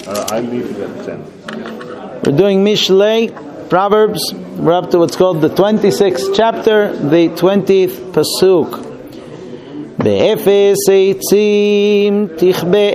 I leave it at 10. We're doing Mishlei, Proverbs. We're up to what's called the 26th chapter, the 20th pasuk. Be'efes eitzim tichbe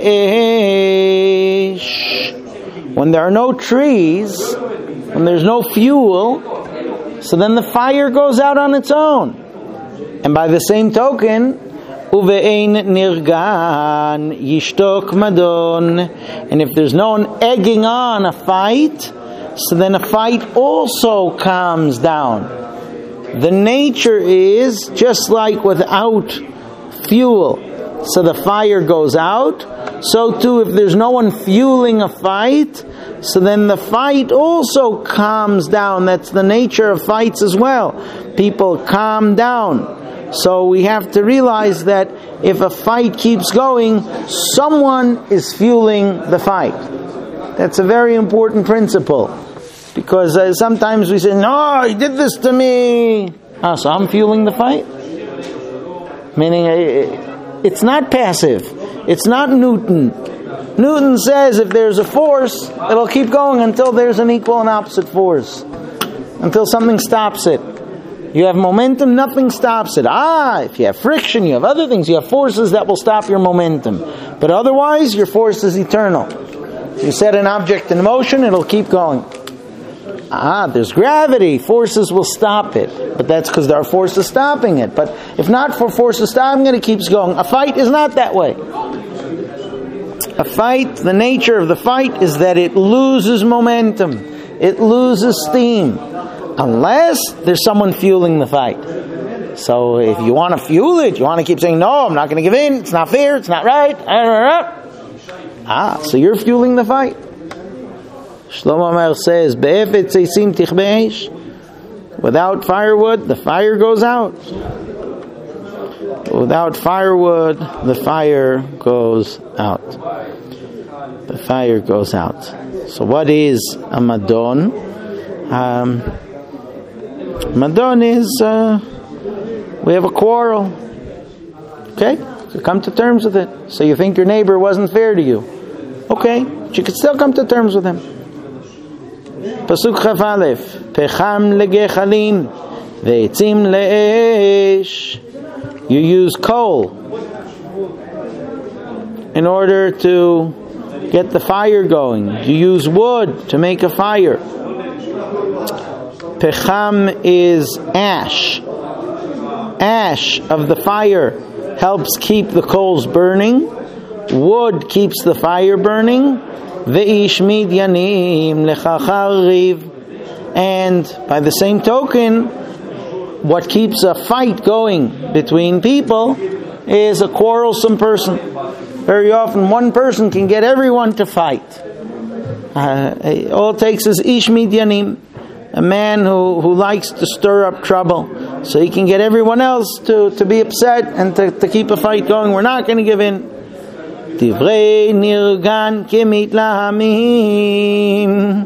esh. When there are no trees, when there's no fuel, so then the fire goes out on its own. And by the same token, uve'ein nirgan yishtok madon. And if there's no one egging on a fight, so then a fight also calms down. The nature is just like without fuel, so the fire goes out. So too, if there's no one fueling a fight, so then the fight also calms down. That's the nature of fights as well. People calm down. So we have to realize that if a fight keeps going, someone is fueling the fight. That's a very important principle. Because sometimes we say, no, he did this to me. So I'm fueling the fight? Meaning, it's not passive. It's not Newton. Newton says if there's a force, it'll keep going until there's an equal and opposite force. Until something stops it. You have momentum, nothing stops it. If you have friction, you have other things. You have forces that will stop your momentum. But otherwise, your force is eternal. You set an object in motion, it'll keep going. There's gravity. Forces will stop it. But that's because there are forces stopping it. But if not for forces stopping it, it keeps going. A fight is not that way. A fight, the nature of the fight is that it loses momentum. It loses steam. Unless there's someone fueling the fight. So if you want to fuel it, you want to keep saying, no, I'm not going to give in. It's not fair. It's not right. So you're fueling the fight. Shlomo Amar says, "Be'efetz eitzim tichbe esh." Without firewood, the fire goes out. Without firewood, the fire goes out. The fire goes out. So what is a madon? Madon is we have a quarrel. Okay? So come to terms with it. So you think your neighbor wasn't fair to you. Okay, but you could still come to terms with him. Pasuk Chaf Aleph, Pecham legechalim ve'etzim le'esh. You use coal in order to get the fire going. You use wood to make a fire. Pecham is ash. Ash of the fire helps keep the coals burning. Wood keeps the fire burning. Ve'ish midyanim lechachariv. And by the same token, what keeps a fight going between people is a quarrelsome person. Very often one person can get everyone to fight. All it takes is ish midyanim, a man who likes to stir up trouble, so he can get everyone else to be upset and to keep a fight going. We're not going to give in. Divrei nirgan kemitlahamim.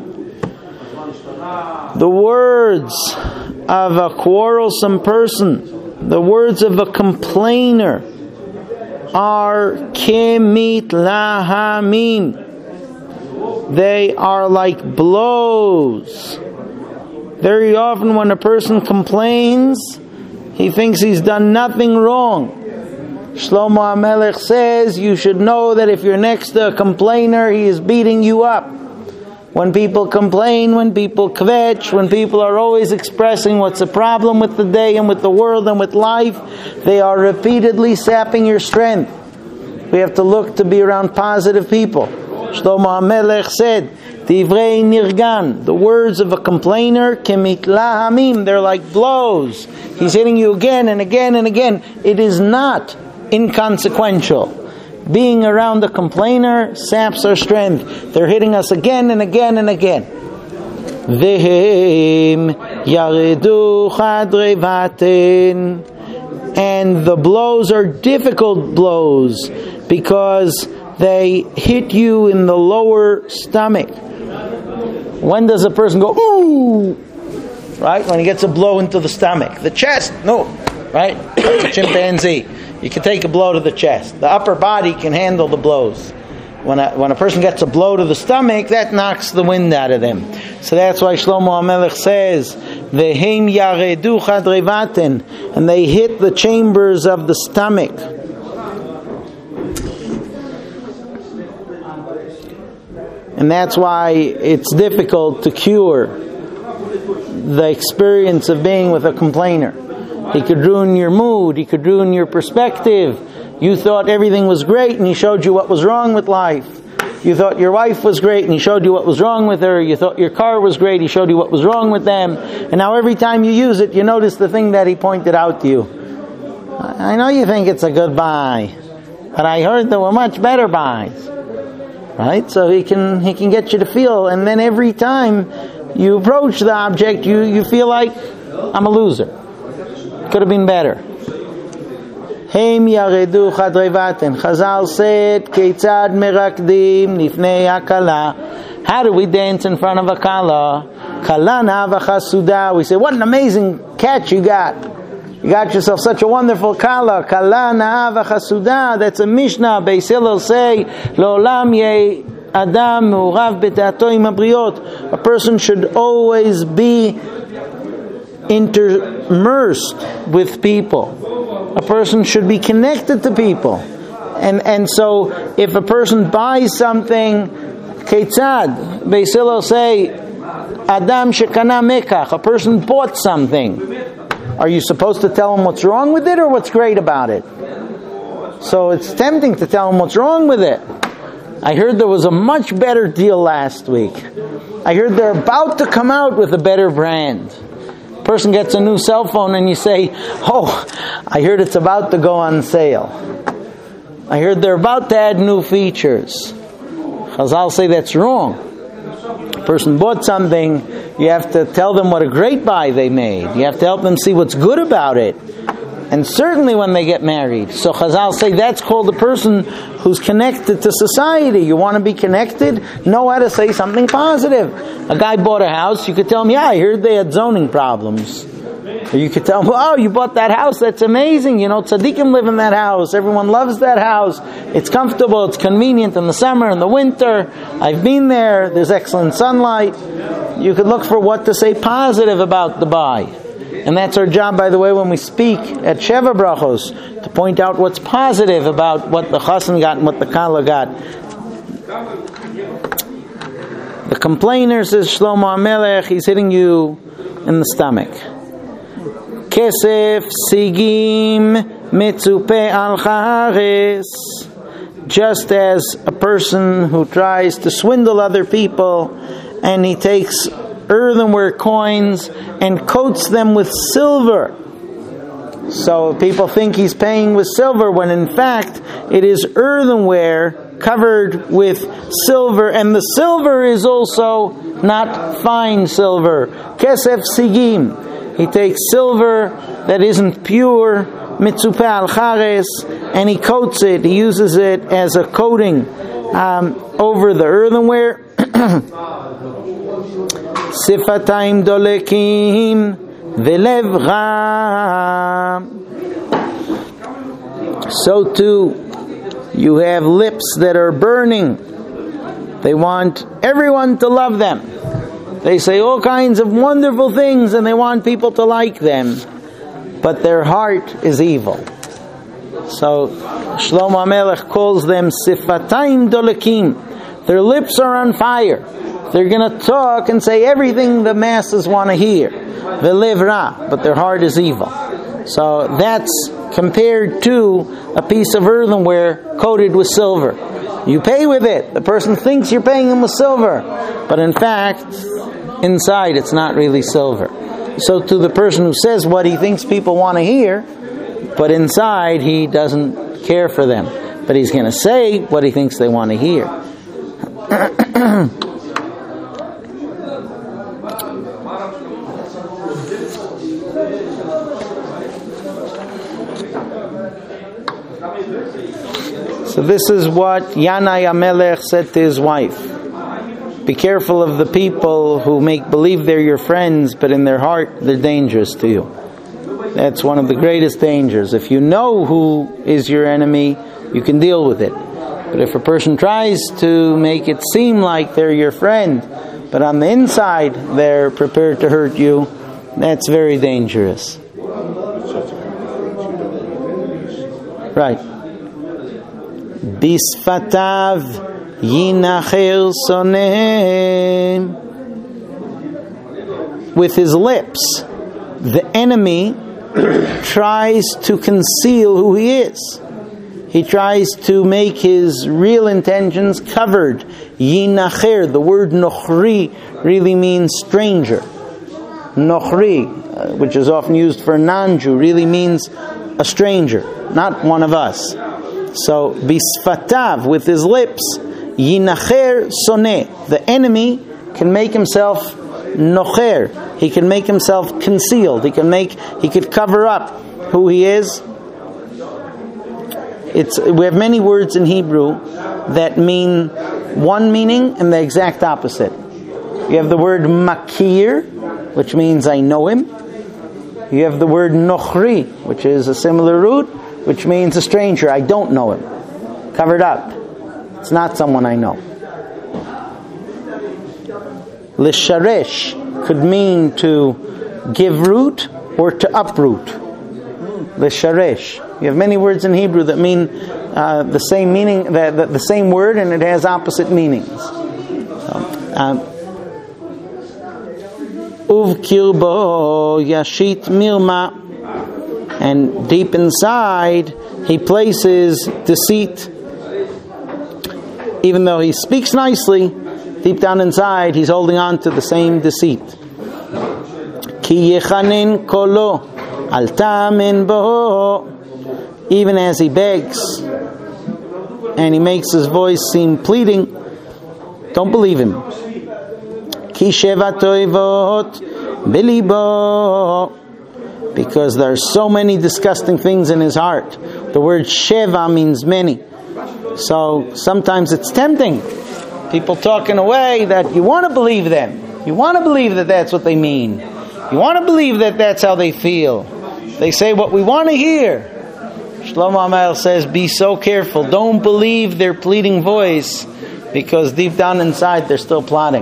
The words of a quarrelsome person, the words of a complainer, are kemitlahamim. They are like blows. Very often when a person complains, he thinks he's done nothing wrong. Shlomo HaMelech says you should know that if you're next to a complainer, he is beating you up. When people complain, when people kvetch, when people are always expressing what's the problem with the day and with the world and with life, they are repeatedly sapping your strength. We have to look to be around positive people. Shlomo HaMelech said, Divrei nirgan, the words of a complainer, kemitlahamim, they're like blows. He's hitting you again and again and again. It is not inconsequential. Being around a complainer saps our strength. They're hitting us again and again and again. Vehem yaredu chadrei vaten. And the blows are difficult blows because they hit you in the lower stomach. When does a person go, ooh? Right? When he gets a blow into the stomach. The chest, no. Right? Like a chimpanzee. You can take a blow to the chest. The upper body can handle the blows. when a person gets a blow to the stomach, that knocks the wind out of them. So that's why Shlomo HaMelech says, "Vehem yaredu chadrei vaten," and they hit the chambers of the stomach. And that's why it's difficult to cure the experience of being with a complainer. He could ruin your mood. He could ruin your perspective. You thought everything was great and he showed you what was wrong with life. You thought your wife was great and he showed you what was wrong with her. You thought your car was great, he showed you what was wrong with them. And now every time you use it, you notice the thing that he pointed out to you. I know you think it's a good buy, but I heard there were much better buys. Right? So he can get you to feel, and then every time you approach the object, you feel like, I'm a loser. Could have been better. Heim yaredu chadrei vaten. Chazal said, Keitzad merakdim nifnei hakala. How do we dance in front of a kala? Kala nava chasuda. We say, what an amazing catch you got. You got yourself such a wonderful kala. Kala na'ava chasuda. That's a Mishnah. Beis Hillel say, Lo'olam ye adam mu'rav b'da'ato im habriot. A person should always be immersed with people. A person should be connected to people. And so, if a person buys something, Keitzad, Beis Hillel say, Adam shekana mekach. A person bought something. Are you supposed to tell him what's wrong with it or what's great about it? So it's tempting to tell him what's wrong with it. I heard there was a much better deal last week. I heard they're about to come out with a better brand. Person gets a new cell phone and you say, oh, I heard it's about to go on sale. I heard they're about to add new features. Chazal say that's wrong. A person bought something, you have to tell them what a great buy they made. You have to help them see what's good about it. And certainly when they get married. So Chazal say that's called a person who's connected to society. You want to be connected? Know how to say something positive. A guy bought a house, you could tell him, yeah, I heard they had zoning problems. Or you could tell him, oh, you bought that house, that's amazing. You know, tzaddikim live in that house. Everyone loves that house. It's comfortable, it's convenient in the summer and the winter. I've been there, there's excellent sunlight. You could look for what to say positive about the buy. And that's our job, by the way, when we speak at Sheva Brachos, to point out what's positive about what the chassan got and what the kala got. The complainer, says Shlomo HaMelech, he's hitting you in the stomach. Kesef sigim mitzupe al chares. Just as a person who tries to swindle other people and he takes earthenware coins and coats them with silver. So people think he's paying with silver when in fact it is earthenware covered with silver, and the silver is also not fine silver. Kesef sigim. He takes silver that isn't pure, mitzupe al chares, and he coats it. He uses it as a coating over the earthenware. Sifatayim dolekim velev ram. So too, you have lips that are burning. They want everyone to love them. They say all kinds of wonderful things and they want people to like them. But their heart is evil. So Shlomo HaMelech calls them Sifatayim dolekim. Their lips are on fire. They're going to talk and say everything the masses want to hear. Velev ra, but their heart is evil. So that's compared to a piece of earthenware coated with silver. You pay with it. The person thinks you're paying him with silver. But in fact, inside it's not really silver. So to the person who says what he thinks people want to hear, but inside he doesn't care for them. But he's going to say what he thinks they want to hear. So this is what Yanai HaMelech said to his wife. Be careful of the people who make believe they're your friends, but in their heart they're dangerous to you. That's one of the greatest dangers. If you know who is your enemy, you can deal with it. But if a person tries to make it seem like they're your friend, but on the inside they're prepared to hurt you, that's very dangerous. Right. Bisfatav yinacher soneh. With his lips, the enemy tries to conceal who he is. He tries to make his real intentions covered. Yinacher, the word nochri really means stranger. Nochri, which is often used for a non-Jew, really means a stranger, not one of us. So, bisfatav, with his lips, yinacher soneh. The enemy can make himself nocher. He can make himself concealed. He could cover up who he is. We have many words in Hebrew that mean one meaning and the exact opposite. You have the word makir, which means I know him. You have the word nochri, which is a similar root, which means a stranger. I don't know him. Covered up. It's not someone I know. Lisharesh could mean to give root or to uproot. Lisharesh. You have many words in Hebrew that mean the same meaning, the same word, and it has opposite meanings. Uv kirbo yashit mirma, and deep inside he places deceit. Even though he speaks nicely, deep down inside he's holding on to the same deceit. Ki yechanin kolo al tamin bo. Even as he begs and he makes his voice seem pleading, don't believe him. Ki sheva toivot bilibo, because there are so many disgusting things in his heart. The word sheva means many. So sometimes it's tempting. People talk in a way that you want to believe them. You want to believe that that's what they mean. You want to believe that that's how they feel. They say what we want to hear. Shlomo HaMelech says, be so careful. Don't believe their pleading voice, because deep down inside they're still plotting.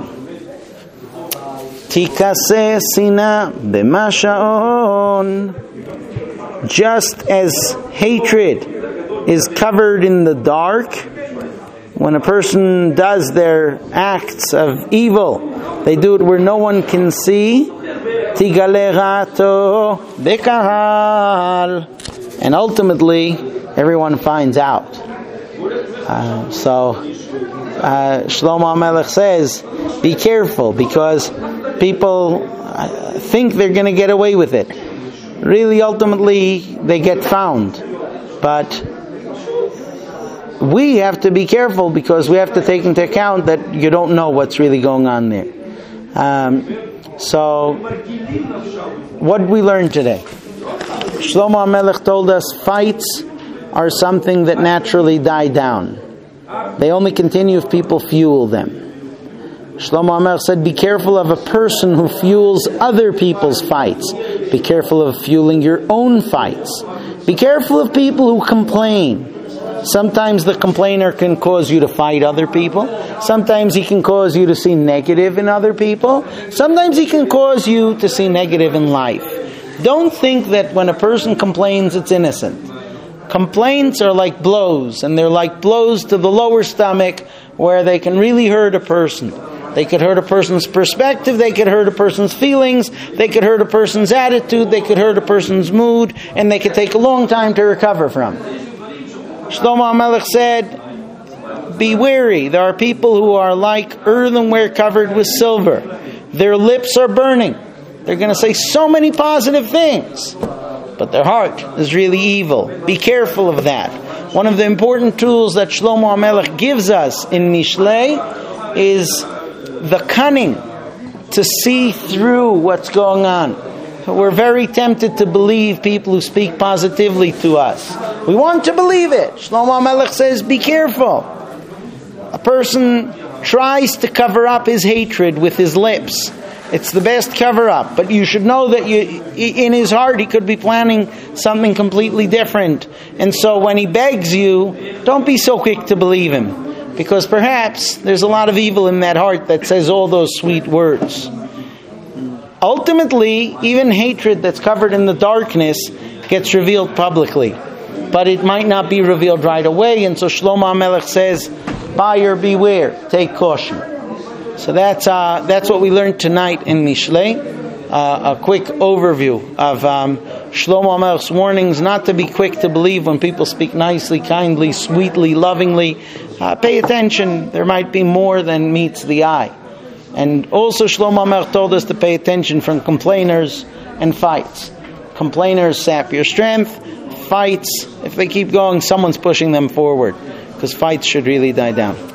Tikaseh sina b'mashaon. Just as hatred is covered in the dark, when a person does their acts of evil, they do it where no one can see. Tigale rato bekahal. And ultimately, everyone finds out. So Shlomo HaMelech says, be careful, because people think they're going to get away with it. Really, ultimately, they get found. But we have to be careful, because we have to take into account that you don't know what's really going on there. So, what did we learn today? Shlomo HaMelech told us fights are something that naturally die down. They only continue if people fuel them. Shlomo HaMelech said, be careful of a person who fuels other people's fights. Be careful of fueling your own fights. Be careful of people who complain. Sometimes the complainer can cause you to fight other people. Sometimes he can cause you to see negative in other people. Sometimes he can cause you to see negative in life. Don't think that when a person complains, it's innocent. Complaints are like blows, and they're like blows to the lower stomach, where they can really hurt a person. They could hurt a person's perspective, they could hurt a person's feelings, they could hurt a person's attitude, they could hurt a person's mood, and they could take a long time to recover from. Shlomo HaMelech said, be wary. There are people who are like earthenware covered with silver. Their lips are burning. They're going to say so many positive things, but their heart is really evil. Be careful of that. One of the important tools that Shlomo HaMelech gives us in Mishlei is the cunning to see through what's going on. We're very tempted to believe people who speak positively to us. We want to believe it. Shlomo HaMelech says, be careful. A person tries to cover up his hatred with his lips. It's the best cover-up. But you should know that in his heart he could be planning something completely different. And so when he begs you, don't be so quick to believe him. Because perhaps there's a lot of evil in that heart that says all those sweet words. Ultimately, even hatred that's covered in the darkness gets revealed publicly. But it might not be revealed right away. And so Shlomo HaMelech says, buyer beware, take caution. So that's what we learned tonight in Mishlei. A quick overview of Shlomo HaMelech's warnings not to be quick to believe when people speak nicely, kindly, sweetly, lovingly. Pay attention. There might be more than meets the eye. And also Shlomo HaMelech told us to pay attention from complainers and fights. Complainers sap your strength. Fights, if they keep going, someone's pushing them forward. Because fights should really die down.